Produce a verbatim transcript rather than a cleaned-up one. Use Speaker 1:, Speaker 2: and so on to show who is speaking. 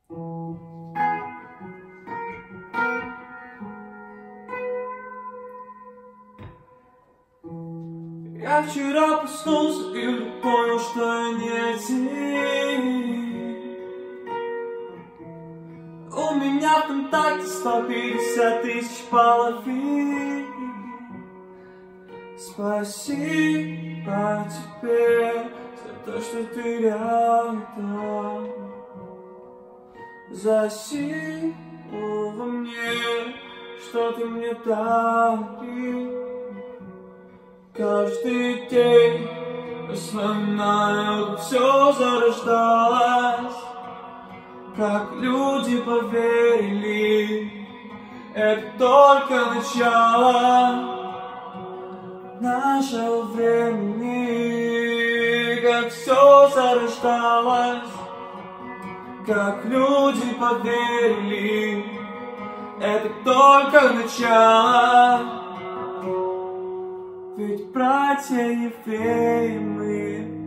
Speaker 1: Я вчера проснулся и вдруг понял, что я не один. У меня в контакте сто пятьдесят тысяч половин. Спасибо тебе за то, что ты рядом, за силу во мне, что ты мне даришь. Каждый день вспоминаю, как все зарождалось, как люди поверили, это только начало нашего времени. Как все зарождалось, как люди поверили, это только начало. Ведь братья евреи мы.